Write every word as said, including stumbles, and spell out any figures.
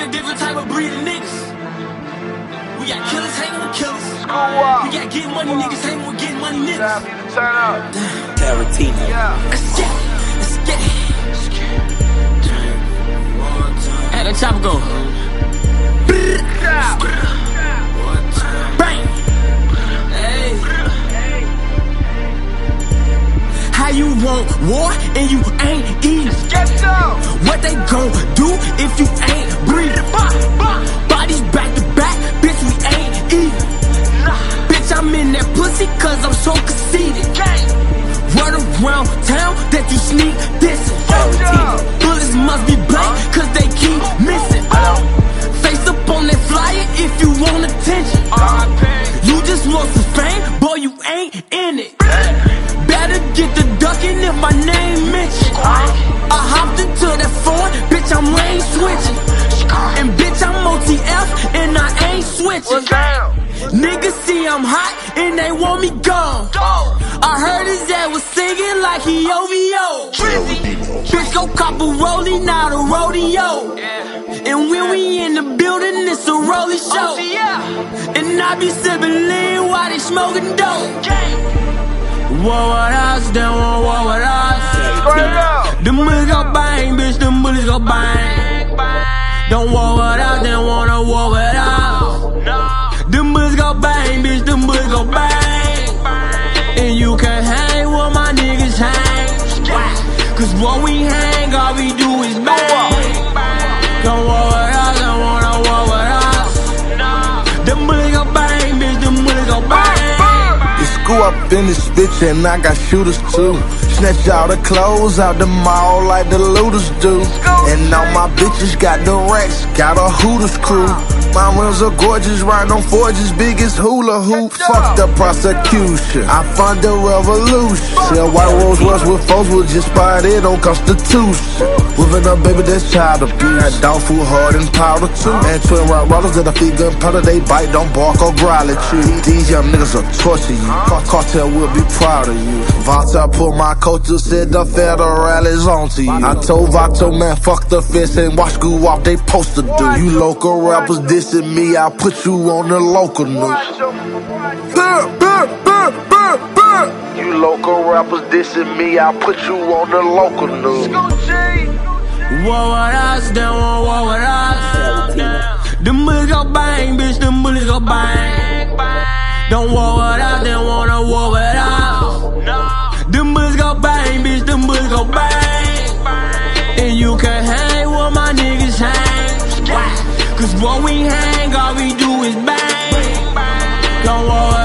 a different type of breed of niggas. We got killers hanging with killers. We got getting money niggas hanging with getting money niggas. Turn up. Tarantino. Yeah. Let's get it. Let's get it. Hey, let chopper go. Bang. Hey. How you want war and you ain't eating? What they gon' do if you ain't breathing? Bodies back to back, bitch, we ain't eating. Bitch, I'm in that pussy cause I'm so conceited. Run around town that you sneak dissing. Bullets must be blank cause they keep missing. Face up on that flyer if you want attention. You just want some fame, boy, you ain't in it. Better get the ducking if my name mentioned. I hopped into that phone, bitch, I'm lane switching. And bitch, I'm O T F and I ain't switching. Niggas see I'm hot and they want me gone. I heard his dad was singing like he O V O. Bitch, go cop a rollie, not a rodeo. And when we in the building, it's a rolling show. And I be sipping lean while they smoking dope. War with us, they won't war with us. Them bullets go bang, bitch, them bullets go bang. Don't war with us, they wanna war with us. Them bullets go bang, bitch, them bullets go bang. And you can hang where my niggas hang. Cause what we hang, all we do is bang. Don't war with us, they wanna war with us. Them bullets go bang, bitch, them bullets go bang. Go up in this bitch and I got shooters too. Snatch all the clothes out the mall like the looters do. And all my bitches got the racks, got a Hooters crew. My rims are gorgeous, riding on forges, biggest hula hoop. Fuck the prosecution, I fund the revolution. Sell white Rolls Royce with folks with just spotted on Constitution. Whipping up, baby, that's child abuse. Got dog food hard and powder too. And twin rock rollers that I feed gunpowder, they bite, don't bark or growl at you. These young niggas will torture you. Cartel will be proud of you. Vato pulled my coat, just said the federal is on to you. I told Vato, man, fuck the fence and watch go off, they supposed to do. You local rappers dissing me, I'll put you on the local news. You local rappers dissing me, I'll put you on the local news. War with us, they won't war with us. Them bullets go bang, bitch, them bullets go bang. Don't war with us, they wanna war with us. Them bullets go bang, bitch, them bullets go bang. And you can hang where my niggas hang. Cause what we hang, all we do is bang. Don't war with us.